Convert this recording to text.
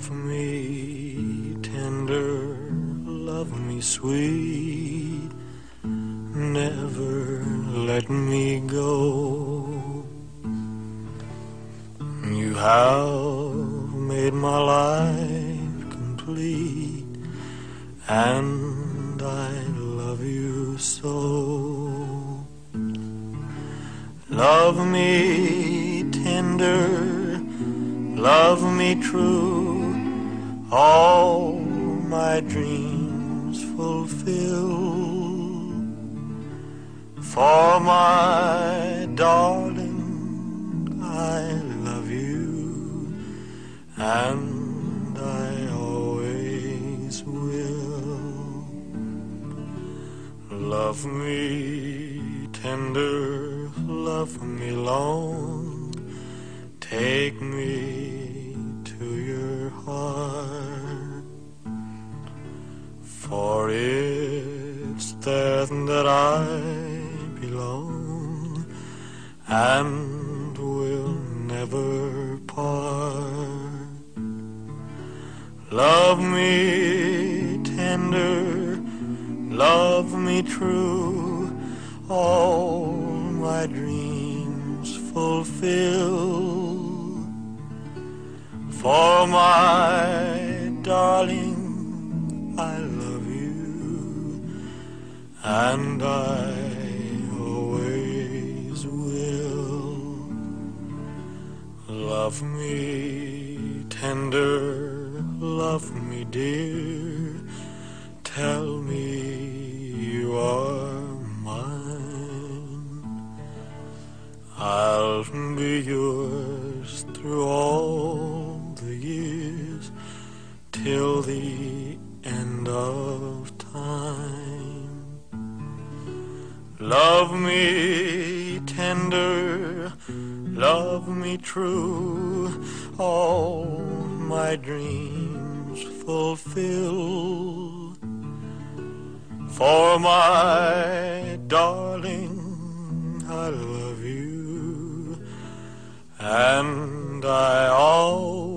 Love me tender, love me sweet, never let me go. You have made my life complete, and I love you so. Love me tender, love me true, all my dreams fulfill. For my darling, I love you, and I always will. Love me tender, love me long, take me to your heart, for it's there that I belong and will never part. Love me tender, love me true, all my dreams fulfill. For my darling, I love you, and I always will. Love me tender, love me dear, tell me you are mine. I'll be yours through all the years, till the end of time. Love me tender, love me true, all my dreams fulfill. For my darling, I love you, and I always